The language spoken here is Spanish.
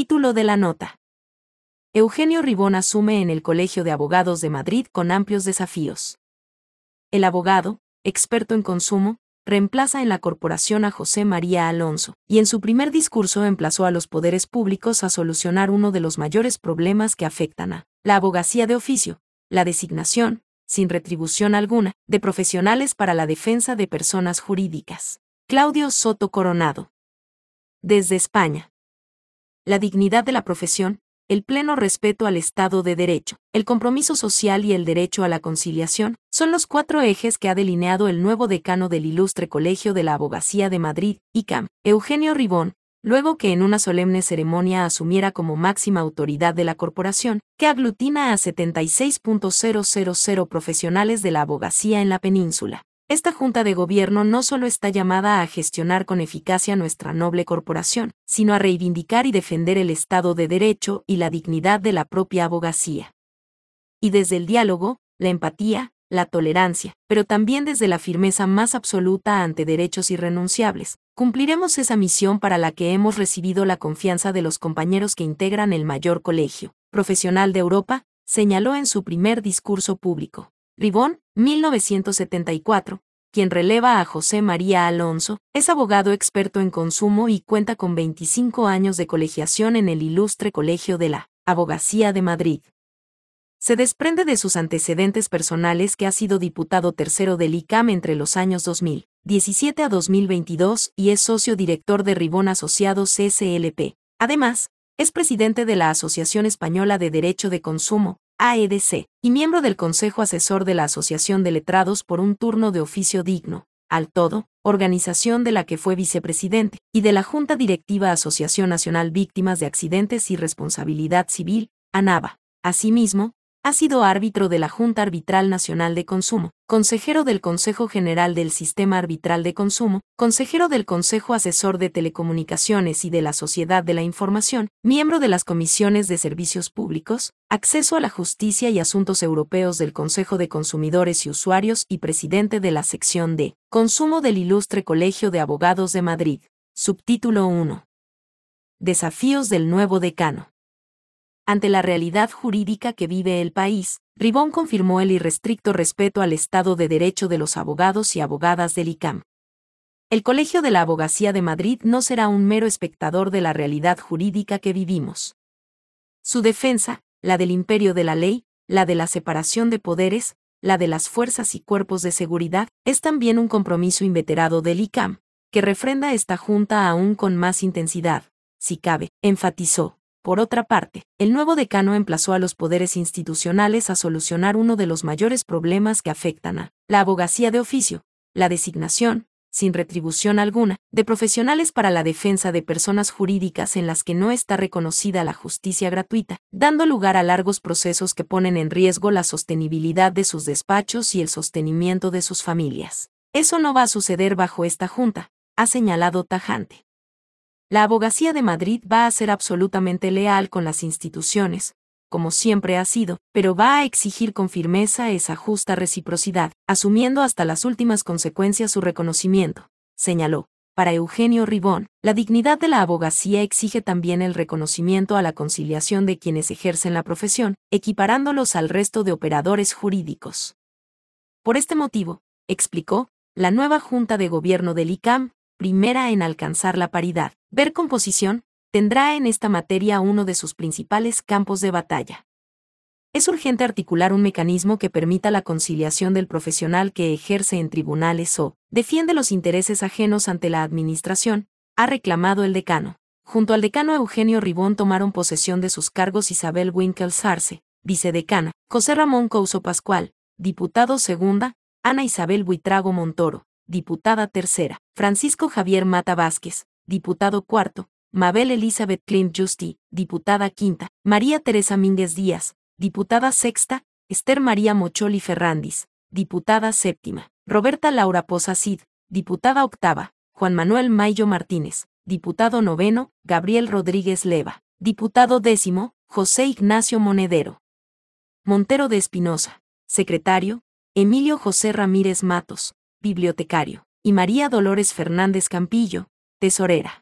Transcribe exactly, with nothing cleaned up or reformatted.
Título de la nota. Eugenio Ribón asume en el Colegio de Abogados de Madrid con amplios desafíos. El abogado, experto en consumo, reemplaza en la corporación a José María Alonso, y en su primer discurso emplazó a los poderes públicos a solucionar uno de los mayores problemas que afectan a la abogacía de oficio, la designación, sin retribución alguna, de profesionales para la defensa de personas jurídicas. Claudio Soto Coronado. Desde España. La dignidad de la profesión, el pleno respeto al Estado de Derecho, el compromiso social y el derecho a la conciliación, son los cuatro ejes que ha delineado el nuevo decano del Ilustre Colegio de la Abogacía de Madrid, I C A M, Eugenio Ribón, luego que en una solemne ceremonia asumiera como máxima autoridad de la corporación, que aglutina a setenta y seis mil profesionales de la abogacía en la península. Esta Junta de Gobierno no solo está llamada a gestionar con eficacia nuestra noble corporación, sino a reivindicar y defender el Estado de Derecho y la dignidad de la propia abogacía. Y desde el diálogo, la empatía, la tolerancia, pero también desde la firmeza más absoluta ante derechos irrenunciables, cumpliremos esa misión para la que hemos recibido la confianza de los compañeros que integran el mayor colegio profesional de Europa, señaló en su primer discurso público. Ribón, mil novecientos setenta y cuatro, quien releva a José María Alonso, es abogado experto en consumo y cuenta con veinticinco años de colegiación en el Ilustre Colegio de la Abogacía de Madrid. Se desprende de sus antecedentes personales que ha sido diputado tercero del I C A M entre los años dos mil diecisiete a dos mil veintidós y es socio director de Ribón Asociados S L P. Además, es presidente de la Asociación Española de Derecho de Consumo, A E D C, y miembro del Consejo Asesor de la Asociación de Letrados por un turno de oficio digno, al todo, organización de la que fue vicepresidente, y de la Junta Directiva Asociación Nacional Víctimas de Accidentes y Responsabilidad Civil, ANAVA. Asimismo, ha sido árbitro de la Junta Arbitral Nacional de Consumo, consejero del Consejo General del Sistema Arbitral de Consumo, consejero del Consejo Asesor de Telecomunicaciones y de la Sociedad de la Información, miembro de las comisiones de Servicios Públicos, Acceso a la Justicia y Asuntos Europeos del Consejo de Consumidores y Usuarios y presidente de la sección de Consumo del Ilustre Colegio de Abogados de Madrid. Subtítulo uno. Desafíos del nuevo decano. Ante la realidad jurídica que vive el país, Ribón confirmó el irrestricto respeto al Estado de Derecho de los abogados y abogadas del I C A M. El Colegio de la Abogacía de Madrid no será un mero espectador de la realidad jurídica que vivimos. Su defensa, la del imperio de la ley, la de la separación de poderes, la de las fuerzas y cuerpos de seguridad, es también un compromiso inveterado del I C A M, que refrenda esta Junta aún con más intensidad, si cabe, enfatizó. Por otra parte, el nuevo decano emplazó a los poderes institucionales a solucionar uno de los mayores problemas que afectan a la abogacía de oficio, la designación, sin retribución alguna, de profesionales para la defensa de personas jurídicas en las que no está reconocida la justicia gratuita, dando lugar a largos procesos que ponen en riesgo la sostenibilidad de sus despachos y el sostenimiento de sus familias. Eso no va a suceder bajo esta Junta, ha señalado tajante. La Abogacía de Madrid va a ser absolutamente leal con las instituciones, como siempre ha sido, pero va a exigir con firmeza esa justa reciprocidad, asumiendo hasta las últimas consecuencias su reconocimiento, señaló. Para Eugenio Ribón, la dignidad de la abogacía exige también el reconocimiento a la conciliación de quienes ejercen la profesión, equiparándolos al resto de operadores jurídicos. Por este motivo, explicó, la nueva Junta de Gobierno del I C A M, primera en alcanzar la paridad, ver composición, tendrá en esta materia uno de sus principales campos de batalla. Es urgente articular un mecanismo que permita la conciliación del profesional que ejerce en tribunales o defiende los intereses ajenos ante la administración, ha reclamado el decano. Junto al decano Eugenio Ribón tomaron posesión de sus cargos Isabel Winkels Arce, vicedecana, José Ramón Couso Pascual, diputado segunda, Ana Isabel Buitrago Montoro, diputada tercera, Francisco Javier Mata Vázquez, diputado cuarto, Mabel Elizabeth Clint Justi, diputada quinta, María Teresa Mínguez Díaz, diputada sexta, Esther María Mocholi Ferrandis, diputada séptima, Roberta Laura Poza Cid, diputada octava, Juan Manuel Mayo Martínez, diputado noveno, Gabriel Rodríguez Leva, diputado décimo, José Ignacio Monedero Montero de Espinosa, secretario, Emilio José Ramírez Matos, bibliotecario, y María Dolores Fernández Campillo, tesorera.